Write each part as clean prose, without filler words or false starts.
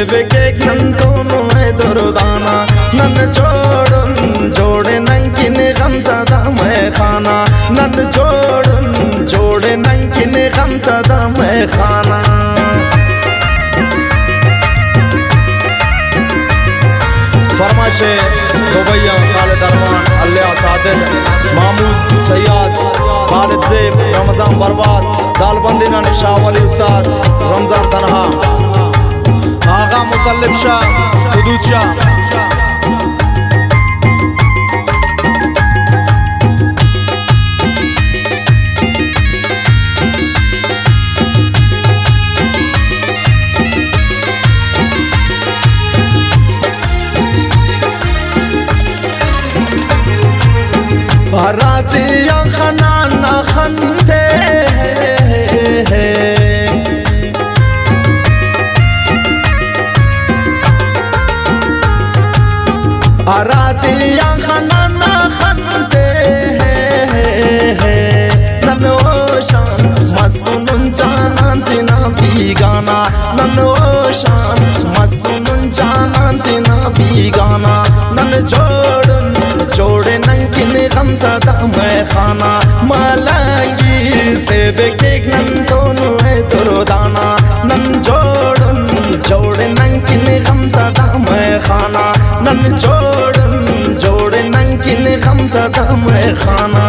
ಸೇವೆಗೆ ನಂತೋನು ದುರ್ದಾನ ನನ್ನ ಜೋಡೆ ನಂಕಿನ ಗಂತದ ಮೇಖಾನ ನನ್ನ ಜೋಡೆ ನಂಕಿನ ಗಂತದ ಮೇಖಾನ फरमाइशे दुबैया खालिद अरमान अलियास आदिल महमूद सैयद खालिद ज़ेब रमज़ान बर्बाद दालबंदीना निशा वली उस्ताद रमज़ान तनहा आगा मुतल्लिब शाह हुदूद शाह रातिया खनाना खनते रातिया खनाना खनते ननोशान मसुनुन जानंतिना बीगाना ननोशान मसुनुन जानंतिना बीगाना नन जोड़े नंकिन गमतद मेखाना मलंगी सेवे के नंतोनु दुर्दाना नन जोड़े नंकिन गमतद मेखाना नन जोड़े नंकिन गमतद मेखाना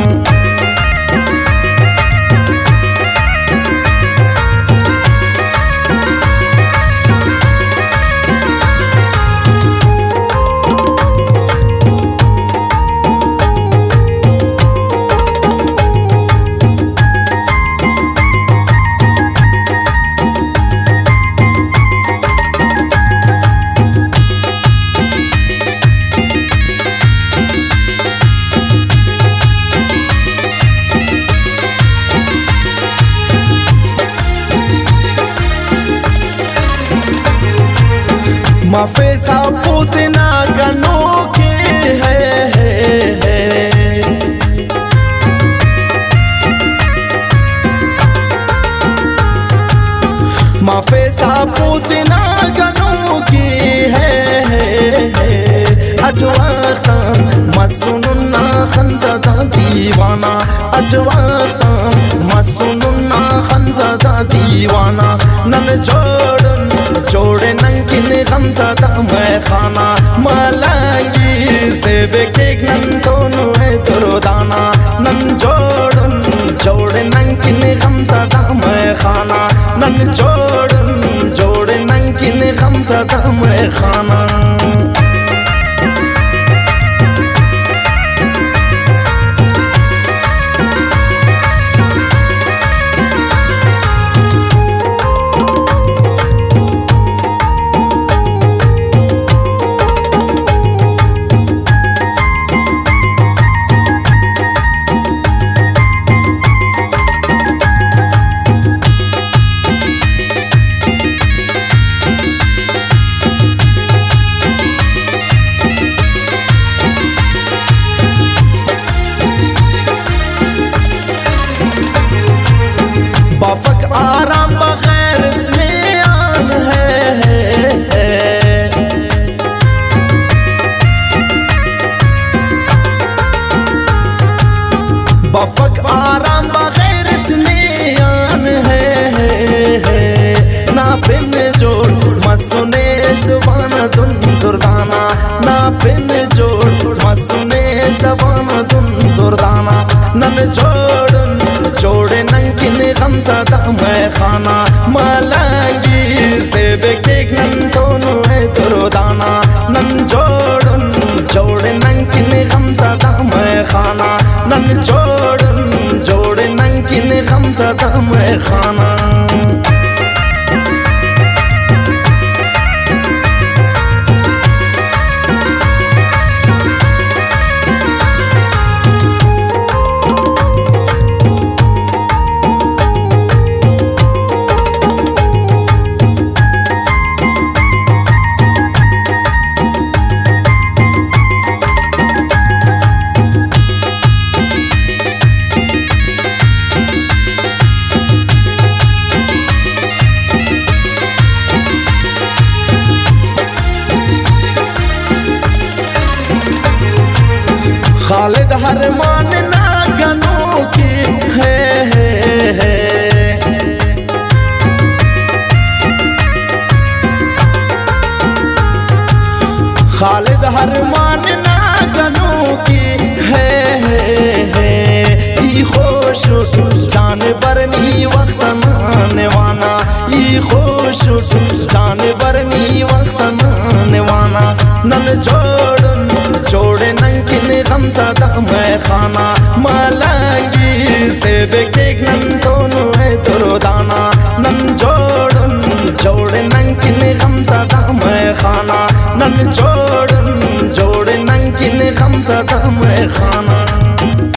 मफेसा पुतना गनों के है मफेसा पुतना गनों की है अजवाख्तान मसुनुन्ना खंददा दीवाना अजवाख्तान मसुनुन्ना खंददा दीवाना नन जोड़े नंकिन गमतद मेखाना मलंगी सेवे के नंतोनु दुर्दाना नन जोड़े नंकिन गमतद मेखाना नन जोड़े नंकिन गमतद मेखाना बफक आराम बगैर स्नेहान है बफक आराम बगैर स्नेहान है ना बिन जोड़ मसुने ज़बान दुन दुर्दाना ना बिन जोड़ मसुने ज़बान दुन दुर्दाना नन जोड़े नंकिन गमतद मेखाना मलंगी सेवे के नंतोनु दुर्दाना नन जोड़े नंकिन गमतद मेखाना नन जोड़े नंकिन गमतद मेखाना खालिद हरमान ना गनू की है ई खुश जान बरनी वक्त नवाना ई खुश जान बरनी वक्त नवाना नन जोड़े नंकिन गमता दा मैं खाना मलंगी से बेके नन दोनों